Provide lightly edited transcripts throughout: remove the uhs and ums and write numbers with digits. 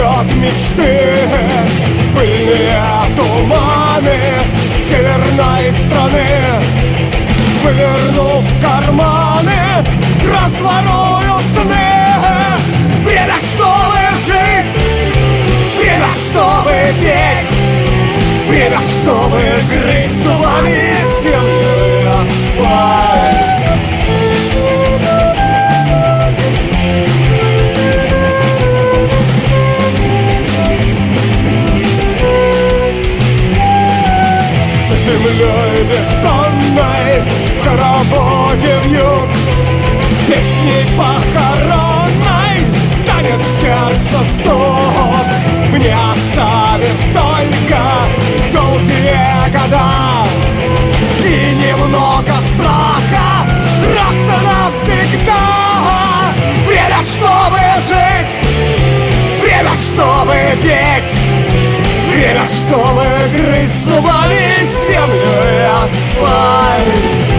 принесет мечты. Пыльные туманы северной страны, вывернув карманы, разворуют сны. Время, чтобы жить, время, чтобы петь, время, чтобы грызть зубами землю и асфальт. Землей бетонной в хороводе вьюг, песней похоронной станет сердце стук. Мне оставив только долгие года и немного страха раз и навсегда. Время, чтобы жить, время, чтобы петь, время, чтобы грызть зубами землю и асфальт.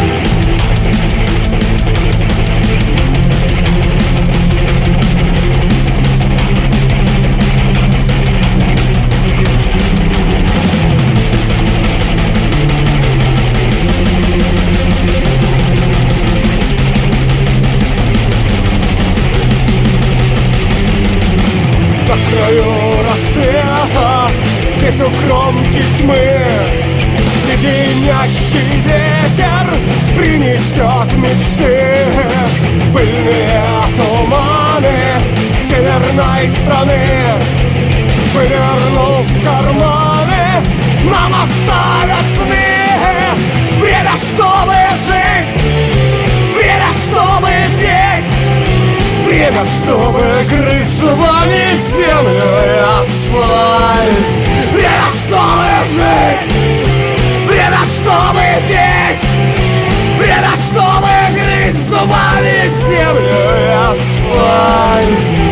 На краю рассвета, здесь у кромки тьмы, леденящий ветер принесет мечты. Пыльные туманы северной страны, вывернув карманы, нам оставят сны. Время, чтобы жить, время, чтобы петь, время, чтобы грызть зубами землю и асфальт. Время, чтобы жить, время, чтобы петь, время, чтобы грызть зубами землю и асфальт.